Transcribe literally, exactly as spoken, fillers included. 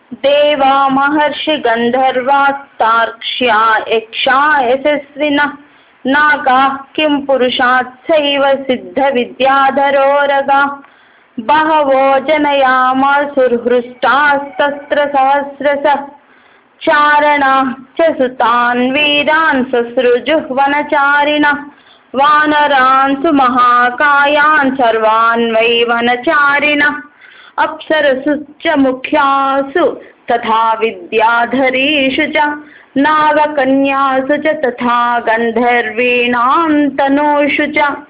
देवा महर्षि गन्धर्वास्तार्क्ष्या यक्षा यशस्विनः नागाः किं पुरुषात्सैव सिद्धविद्याधरोरगाः बहवो जनयामासुर्हृष्टास्तस्त्रसहस्रशः चारणाः च सुतान् वीरान् ससृजुः वनचारिणः वानरान् सुमहाकायान् सर्वान् वै वनचारिणः अप्सरसु च मुख्यासु तथा विद्याधरीषु च नागकन्यासु च तथा गन्धर्वीणां तनूषु च